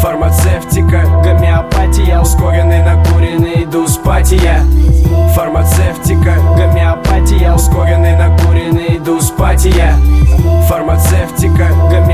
Фармацевтика, гомеопатия, ускоренный, накуренный, иду спать я. Фармацевтика, гомеопатия, ускоренный, накуренный, иду спать я. Фармацевтика,